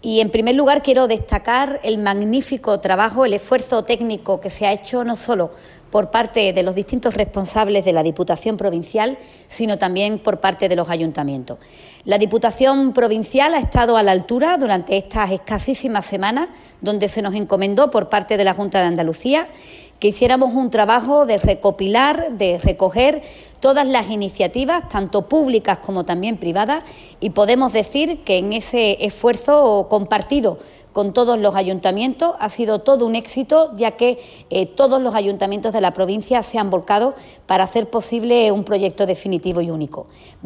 Y en primer lugar quiero destacar el magnífico trabajo, el esfuerzo técnico que se ha hecho no solo por parte de los distintos responsables de la Diputación Provincial, sino también por parte de los ayuntamientos. La Diputación Provincial ha estado a la altura durante estas escasísimas semanas, donde se nos encomendó por parte de la Junta de Andalucía que hiciéramos un trabajo de recopilar, de recoger todas las iniciativas, tanto públicas como también privadas, y podemos decir que en ese esfuerzo compartido con todos los ayuntamientos ha sido todo un éxito, ya que todos los ayuntamientos de la provincia se han volcado para hacer posible un proyecto definitivo y único.